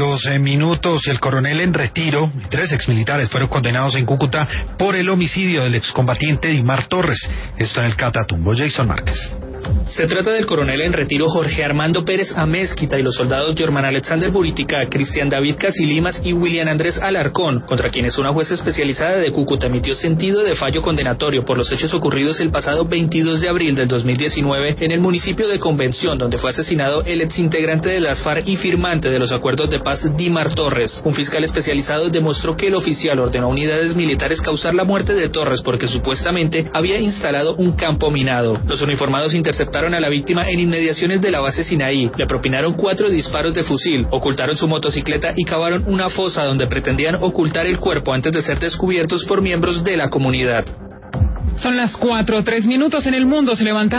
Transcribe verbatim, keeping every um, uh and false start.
doce minutos. El coronel en retiro y tres exmilitares fueron condenados en Cúcuta por el homicidio del excombatiente Dimar Torres. Esto en el Catatumbo. Jason Márquez. Se trata del coronel en retiro Jorge Armando Pérez Amézquita y los soldados Germán Alexander Buritica, Cristian David Casilimas y William Andrés Alarcón, contra quienes una jueza especializada de Cúcuta emitió sentido de fallo condenatorio por los hechos ocurridos el pasado veintidós de abril del dos mil diecinueve en el municipio de Convención, donde fue asesinado el exintegrante de las FARC y firmante de los acuerdos de paz Dimar Torres. Un fiscal especializado demostró que el oficial ordenó a unidades militares causar la muerte de Torres porque supuestamente había instalado un campo minado. Los uniformados interceptaron a la víctima en inmediaciones de la base Sinaí, le propinaron cuatro disparos de fusil, ocultaron su motocicleta y cavaron una fosa donde pretendían ocultar el cuerpo antes de ser descubiertos por miembros de la comunidad. Son las cuatro, tres minutos en el mundo. Se levanta